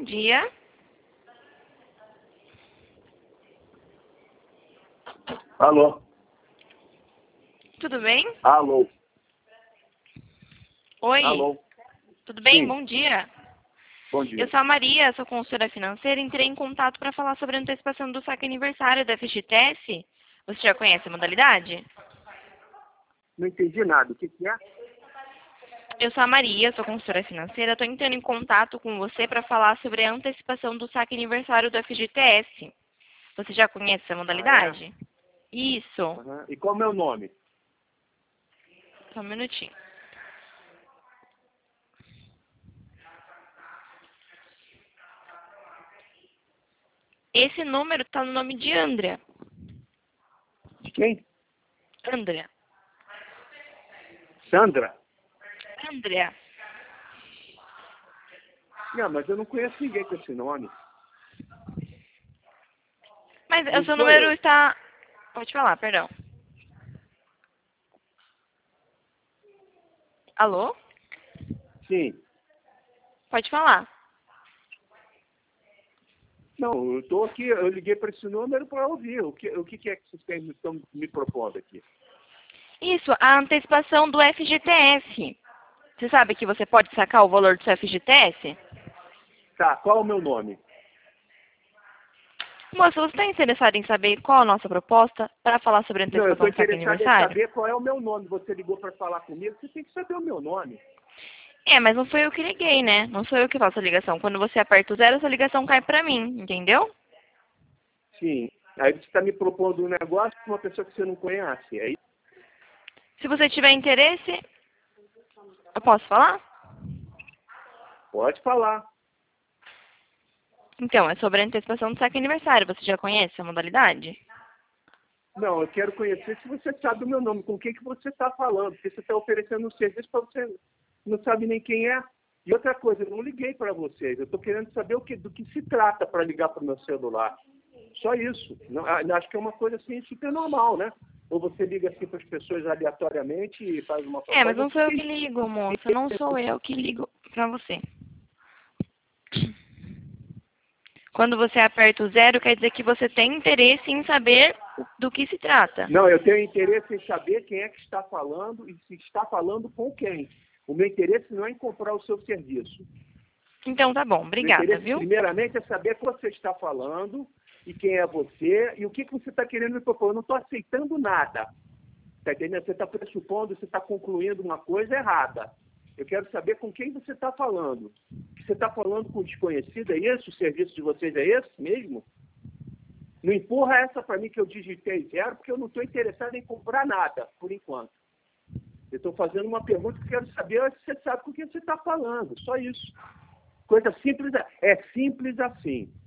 bom dia. Alô? Tudo bem? Alô? Oi, Alô? tudo bem? Sim. Bom dia. Bom dia. Eu sou a Maria, sou consultora financeira. Entrei em contato para falar sobre a antecipação do saque aniversário da FGTS. Você já conhece a modalidade? Não entendi nada. O que é? Eu sou a Maria, sou consultora financeira. Estou entrando em contato com você para falar sobre a antecipação do saque aniversário do FGTS. Você já conhece essa modalidade? Isso. Uhum. E qual é o meu nome? Só um minutinho. Esse número está no nome de Andrea. De quem? Andrea. Sandra? Andrea. Não, mas eu não conheço ninguém com esse nome. Mas Não o seu sou número eu. está... Pode falar, perdão. Alô? Sim. Pode falar. Não, eu estou aqui, eu liguei para esse número para ouvir. O que é que vocês estão me propondo aqui? Isso, a antecipação do FGTS. Você sabe que você pode sacar o valor do seu FGTS? Tá, qual é o meu nome? Moça, você está interessado em saber qual a nossa proposta para falar sobre a Não, eu estou antecipação do saque interessado em aniversário? saber qual é o meu nome. Você ligou para falar comigo, você tem que saber o meu nome. É, mas não foi eu que liguei, né? Não sou eu que faço a ligação. Quando você aperta o zero, essa ligação cai para mim, entendeu? Sim. Aí você está me propondo um negócio com uma pessoa que você não conhece. É isso? Se você tiver interesse, eu posso falar? Pode falar. Então, é sobre a antecipação do saque aniversário. Você já conhece a modalidade? Não, eu quero conhecer se você sabe o meu nome, com quem que você está falando, porque você está oferecendo um serviço para você não sabe nem quem é. E outra coisa, eu não liguei para vocês, eu estou querendo saber do que se trata para ligar para o meu celular. Só isso. Não, acho que é uma coisa assim super normal, né? Ou você liga assim para as pessoas aleatoriamente e faz uma É, mas proposta. não sou eu que ligo, moça. Não sou eu que ligo pra você. Quando você aperta o zero, quer dizer que você tem interesse em saber do que se trata. Não, eu tenho interesse em saber quem é que está falando e se está falando com quem. O meu interesse não é em comprar o seu serviço. Então tá bom, Meu obrigada, interesse, viu? primeiramente, é saber o que você está falando e quem é você e o que você está querendo me propor. Eu não estou aceitando nada. Está entendendo? Você está pressupondo, você está concluindo uma coisa errada. Eu quero saber com quem você está falando. Que você está falando com desconhecido, é isso? O serviço de vocês é esse mesmo? Não empurra essa para mim que eu digitei zero, porque eu não estou interessado em comprar nada, por enquanto. Eu estou fazendo uma pergunta que eu quero saber se você sabe com quem você está falando. Só isso. Coisa simples, é simples assim.